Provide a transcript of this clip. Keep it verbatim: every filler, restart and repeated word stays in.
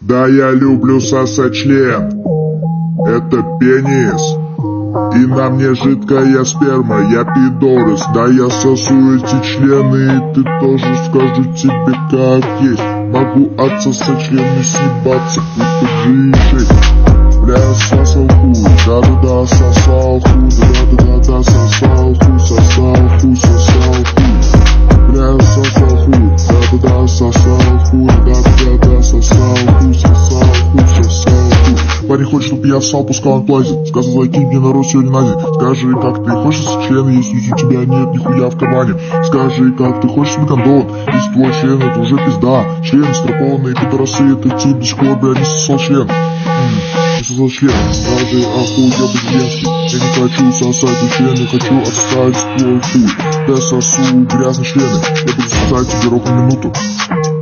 Да, я люблю сосать член. Это пенис. И на мне жидкая сперма, я пидорас. Да, я сосу эти члены, и ты тоже, скажу тебе как есть. Могу отсосать член и съебаться, будто жижей. Бля, сосал хуй, да-да-да, сосал хуй, да-да-да, сосал хуй, сосал хуй, сосал хуй. Бля, сосал хуй, да-да-да, сосал хуй, да-да-да, сосал хуй, сосал хуй, сосал хуй. Парень хочет, чтоб я ссал, пускай он платит. Сказал, закинь мне народ сегодня на день. Скажи, как ты хочешь член, если у тебя нет нихуя в кармане. Скажи, как ты хочешь себе кондон, если твой член, это уже пизда. Члены страпованные пидорасы, это тип до сих пор, бля, не сосал член. Не сосал член, скажи, ахуй, я богемский. Я не хочу сосать член, я хочу отстать твой хуй. Я сосу грязные члены, я буду сосать тебе ровно минуту.